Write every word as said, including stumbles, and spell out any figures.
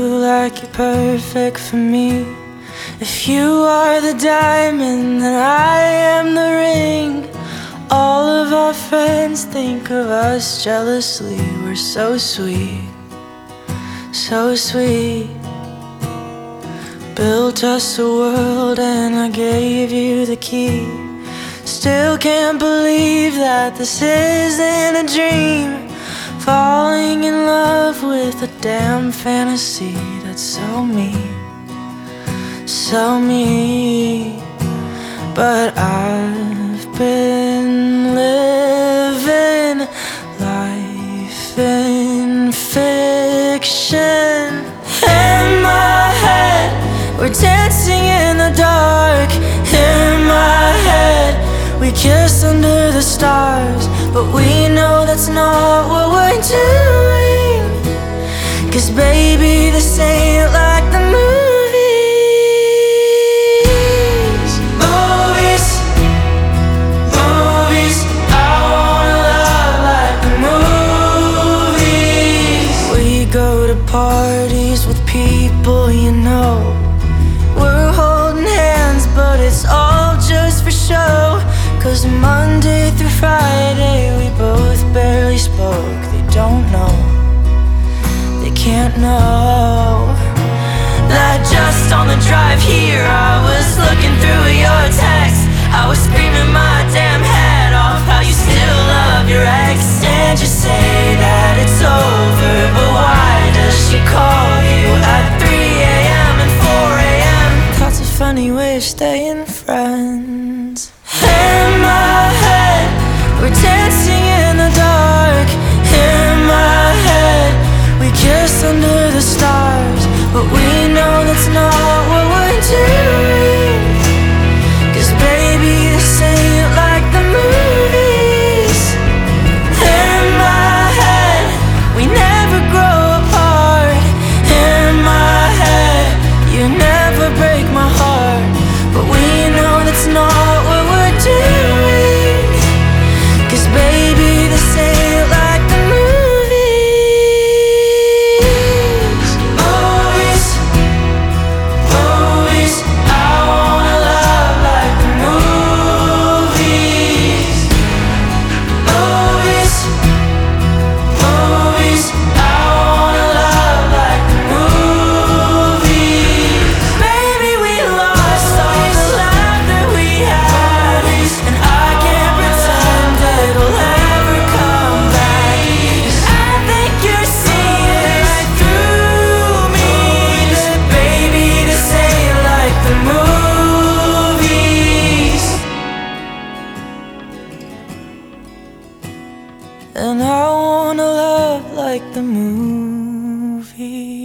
like you're perfect for me. If you are the diamond, then I am the ring. All of our friends think of us jealously. We're so sweet, so sweet. Built us a world and I gave you the key. Still can't believe that this isn't a dream. Falling in love with a damn fantasy. That's so me, so me. But I've been living life in fiction. In my head, we're dancing in the dark. In my head, we kiss under the stars. But we know that's not what we're doing. 'Cause baby, this ain't like the movies. Movies, movies, I wanna love like the movies. We go to parties with people you know. We're holding hands, but it's all just for show. 'Cause Monday through Friday we both barely spoke. They don't know, they can't know that just on the drive here I was looking through your text. I was screaming my damn head off how you still love your ex. And you say that it's over, but why does she call you at three a m and four a m? That's a funny way of staying friends. In my head, we're dancing in the dark. In my head, we kiss under the stars. But we know that's not what we're doing. 'Cause baby, this ain't like the movies. In my head, we never grow apart. In my head, you never break my heart. But we know that's not what we're doing. 'Cause baby, this ain't like the movies. Movies, movies, I wanna love like the movies. Movies, movies, I wanna love like the movies. Baby, we lost all the love that we had, and I can't pretend that it'll ever come back. 'Cause I think you're seeing right through me. That baby, this ain't like the movies. And I wanna love like the movies.